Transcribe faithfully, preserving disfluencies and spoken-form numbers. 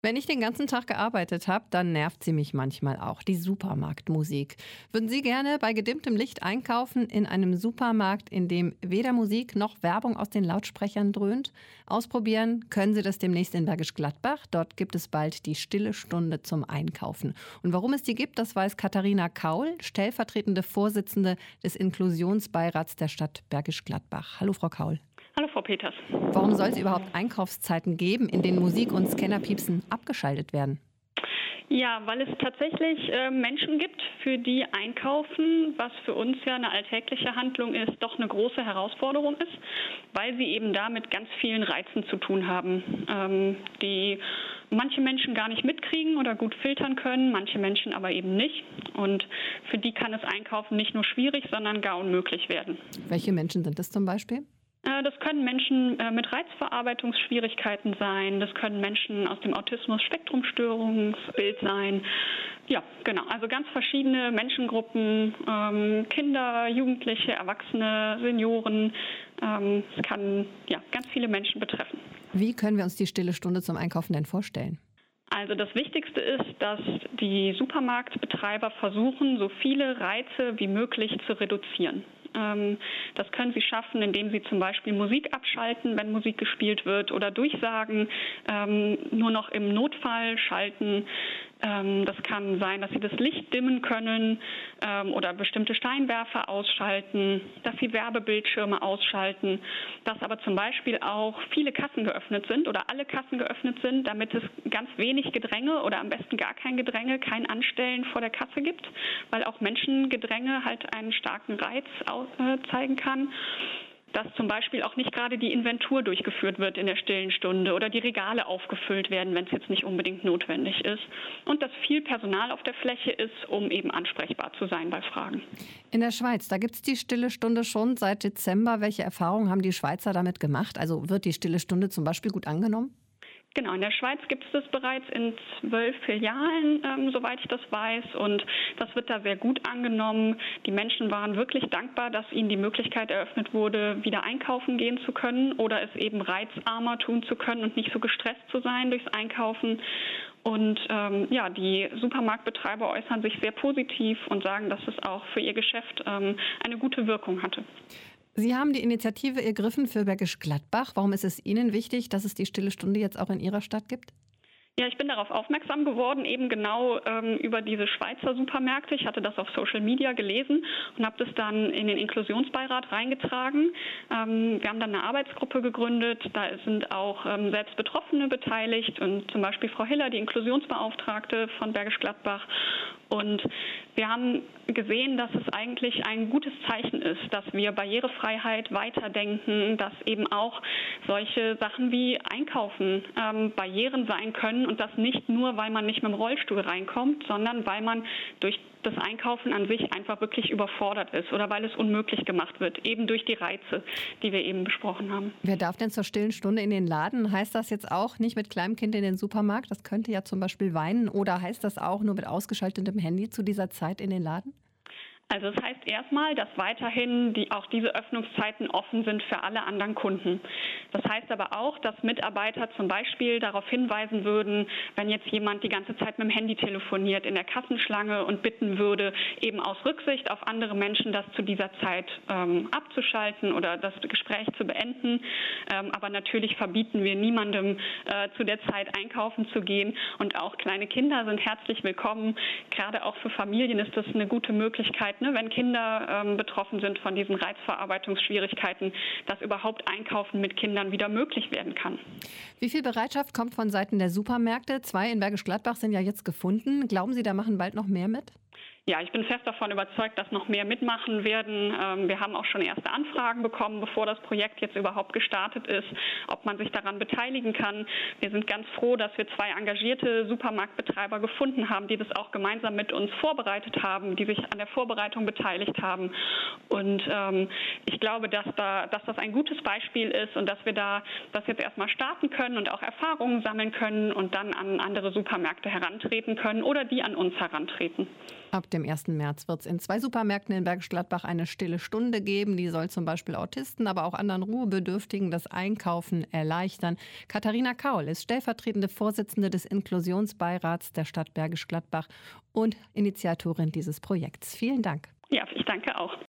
Wenn ich den ganzen Tag gearbeitet habe, dann nervt sie mich manchmal auch, die Supermarktmusik. Würden Sie gerne bei gedimmtem Licht einkaufen in einem Supermarkt, in dem weder Musik noch Werbung aus den Lautsprechern dröhnt? Ausprobieren können Sie das demnächst in Bergisch Gladbach. Dort gibt es bald die Stille Stunde zum Einkaufen. Und warum es die gibt, das weiß Katharina Kaul, stellvertretende Vorsitzende des Inklusionsbeirats der Stadt Bergisch Gladbach. Hallo, Frau Kaul. Hallo Frau Peters. Warum soll es überhaupt Einkaufszeiten geben, in denen Musik und Scannerpiepsen abgeschaltet werden? Ja, weil es tatsächlich äh, Menschen gibt, für die Einkaufen, was für uns ja eine alltägliche Handlung ist, doch eine große Herausforderung ist, weil sie eben da mit ganz vielen Reizen zu tun haben, ähm, die manche Menschen gar nicht mitkriegen oder gut filtern können, manche Menschen aber eben nicht. Und für die kann es Einkaufen nicht nur schwierig, sondern gar unmöglich werden. Welche Menschen sind das zum Beispiel? Das können Menschen mit Reizverarbeitungsschwierigkeiten sein, das können Menschen aus dem Autismus-Spektrum-Störungsbild sein. Ja, genau, also ganz verschiedene Menschengruppen, ähm, Kinder, Jugendliche, Erwachsene, Senioren. Ähm, es kann ja ganz viele Menschen betreffen. Wie können wir uns die Stille Stunde zum Einkaufen denn vorstellen? Also das Wichtigste ist, dass die Supermarktbetreiber versuchen, so viele Reize wie möglich zu reduzieren. Das können sie schaffen, indem sie zum Beispiel Musik abschalten, wenn Musik gespielt wird, oder Durchsagen ähm, nur noch im Notfall schalten. Ähm, das kann sein, dass sie das Licht dimmen können ähm, oder bestimmte Steinwerfer ausschalten, dass sie Werbebildschirme ausschalten, dass aber zum Beispiel auch viele Kassen geöffnet sind oder alle Kassen geöffnet sind, damit es ganz wenig Gedränge oder am besten gar kein Gedränge, kein Anstellen vor der Kasse gibt, weil auch Menschengedränge halt einen starken Reiz aus zeigen kann, dass zum Beispiel auch nicht gerade die Inventur durchgeführt wird in der stillen Stunde oder die Regale aufgefüllt werden, wenn es jetzt nicht unbedingt notwendig ist. Und dass viel Personal auf der Fläche ist, um eben ansprechbar zu sein bei Fragen. In der Schweiz, da gibt es die Stille Stunde schon seit Dezember. Welche Erfahrungen haben die Schweizer damit gemacht? Also wird die Stille Stunde zum Beispiel gut angenommen? Genau, in der Schweiz gibt es das bereits in zwölf Filialen, ähm, soweit ich das weiß. Und das wird da sehr gut angenommen. Die Menschen waren wirklich dankbar, dass ihnen die Möglichkeit eröffnet wurde, wieder einkaufen gehen zu können oder es eben reizarmer tun zu können und nicht so gestresst zu sein durchs Einkaufen. Und ähm, ja, die Supermarktbetreiber äußern sich sehr positiv und sagen, dass es auch für ihr Geschäft ähm, eine gute Wirkung hatte. Sie haben die Initiative ergriffen für Bergisch Gladbach. Warum ist es Ihnen wichtig, dass es die Stille Stunde jetzt auch in Ihrer Stadt gibt? Ja, ich bin darauf aufmerksam geworden, eben genau ähm, über diese Schweizer Supermärkte. Ich hatte das auf Social Media gelesen und habe das dann in den Inklusionsbeirat reingetragen. Ähm, wir haben dann eine Arbeitsgruppe gegründet. Da sind auch ähm, selbst Betroffene beteiligt und zum Beispiel Frau Hiller, die Inklusionsbeauftragte von Bergisch Gladbach. Und wir haben gesehen, dass es eigentlich ein gutes Zeichen ist, dass wir Barrierefreiheit weiterdenken, dass eben auch solche Sachen wie Einkaufen ähm, Barrieren sein können und das nicht nur, weil man nicht mit dem Rollstuhl reinkommt, sondern weil man durch das Einkaufen an sich einfach wirklich überfordert ist oder weil es unmöglich gemacht wird, eben durch die Reize, die wir eben besprochen haben. Wer darf denn zur stillen Stunde in den Laden? Heißt das jetzt auch nicht mit kleinem Kind in den Supermarkt? Das könnte ja zum Beispiel weinen. Oder heißt das auch nur mit ausgeschaltetem Handy zu dieser Zeit in den Laden? Also es heißt erstmal, dass weiterhin die, auch diese Öffnungszeiten offen sind für alle anderen Kunden. Das heißt aber auch, dass Mitarbeiter zum Beispiel darauf hinweisen würden, wenn jetzt jemand die ganze Zeit mit dem Handy telefoniert in der Kassenschlange und bitten würde, eben aus Rücksicht auf andere Menschen, das zu dieser Zeit ähm, abzuschalten oder das Gespräch zu beenden. Ähm, aber natürlich verbieten wir niemandem, äh, zu der Zeit einkaufen zu gehen. Und auch kleine Kinder sind herzlich willkommen. Gerade auch für Familien ist das eine gute Möglichkeit, wenn Kinder ähm, betroffen sind von diesen Reizverarbeitungsschwierigkeiten, dass überhaupt Einkaufen mit Kindern wieder möglich werden kann. Wie viel Bereitschaft kommt von Seiten der Supermärkte? Zwei in Bergisch Gladbach sind ja jetzt gefunden. Glauben Sie, da machen bald noch mehr mit? Ja, ich bin fest davon überzeugt, dass noch mehr mitmachen werden. Ähm, wir haben auch schon erste Anfragen bekommen, bevor das Projekt jetzt überhaupt gestartet ist, ob man sich daran beteiligen kann. Wir sind ganz froh, dass wir zwei engagierte Supermarktbetreiber gefunden haben, die das auch gemeinsam mit uns vorbereitet haben, die sich an der Vorbereitung beteiligt haben. Und ähm, ich glaube, dass, da, dass das ein gutes Beispiel ist und dass wir da das jetzt erstmal starten können und auch Erfahrungen sammeln können und dann an andere Supermärkte herantreten können oder die an uns herantreten. Ab dem dem ersten März wird es in zwei Supermärkten in Bergisch Gladbach eine stille Stunde geben. Die soll zum Beispiel Autisten, aber auch anderen Ruhebedürftigen das Einkaufen erleichtern. Katharina Kaul ist stellvertretende Vorsitzende des Inklusionsbeirats der Stadt Bergisch Gladbach und Initiatorin dieses Projekts. Vielen Dank. Ja, ich danke auch.